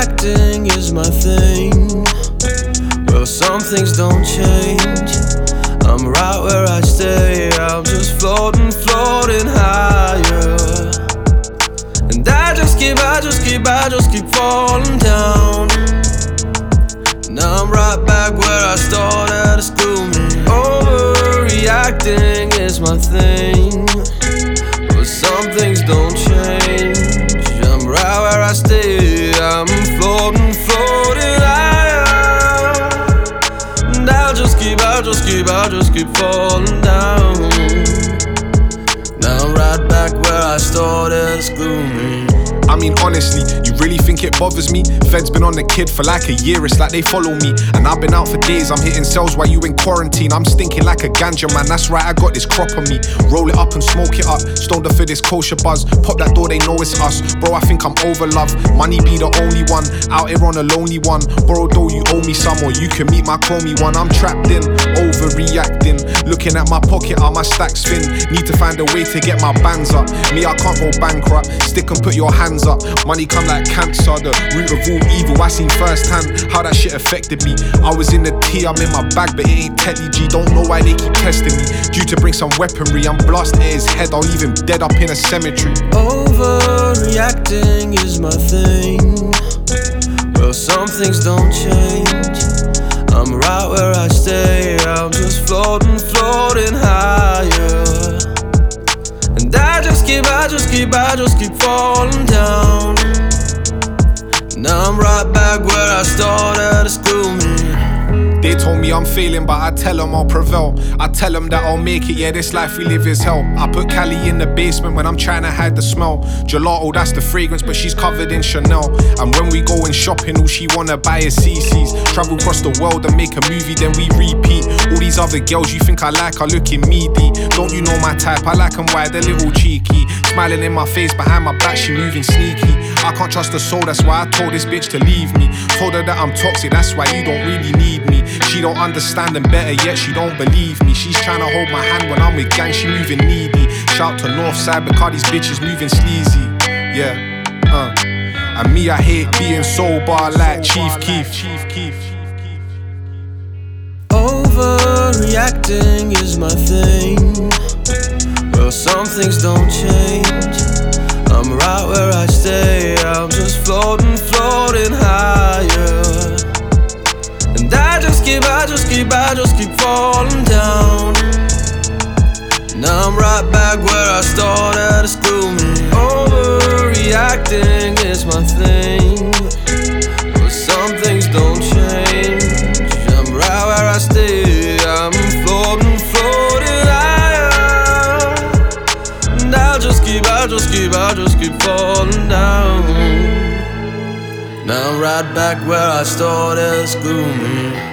Overreacting is my thing. Well, some things don't change. I'm right where I stay. I'm just floating higher. And I just keep falling down. Now I'm right back where I started to school me. Overreacting is my thing. But some things don't change. I'm right where I stay. I'm floating higher. And I'll just keep falling down. Now I'm right back where I started to school me. I mean, honestly, you really think it bothers me? Feds been on the kid for like a year, it's like they follow me. And I've been out for days, I'm hitting cells while you in quarantine. I'm stinking like a ganja man, that's right, I got this crop on me. Roll it up and smoke it up, stoned up for this kosher buzz. Pop that door, they know it's us. Bro, I think I'm over love. Money be the only one, out here on a lonely one. Borrow though, you owe me some, or you can meet my chromie one. I'm trapped in, overreacting. Looking at my pocket, how my stacks spin. Need to find a way to get my bands up. Me, I can't go bankrupt, stick and put your hands up. Money come like cancer, the root of all evil. I seen firsthand how that shit affected me. I was in the tea, I'm in my bag, but it ain't Telly G. Don't know why they keep testing me. Due to bring some weaponry, I'm blasting at his head. I'll leave him dead up in a cemetery. Overreacting is my thing. Well, some things don't change. I'm right where I stay. I'm just floating higher. And I just keep falling down. Now I'm right back where I started to school me. They told me I'm failing, but I tell them I'll prevail. I tell them that I'll make it, yeah, this life we live is hell. I put Cali in the basement when I'm trying to hide the smell. Gelato, that's the fragrance, but she's covered in Chanel. And when we going shopping, all she wanna buy is CC's. Travel across the world and make a movie, then we repeat. All these other girls you think I like are looking meaty. Don't you know my type, I like them wide, they're little cheeky. Smiling in my face, behind my back she moving sneaky. I can't trust her soul, that's why I told this bitch to leave me. Told her that I'm toxic, that's why you don't really need me. She don't understand and better yet she don't believe me. She's trying to hold my hand when I'm with gang, she moving needy. Shout to Northside because these bitches moving sleazy. Yeah, and me, I hate being sober like Chief Keef. Overreacting is my thing. Well, some things don't change. I'm right where I stay. I'm just floating higher. And I just keep falling down. Now I'm right back where I started to school me. Overreacting is my thing. But some things don't change. I'm right where I stay. I'm floating higher. And I'll just keep falling down. Now I'm right back where I started to school me.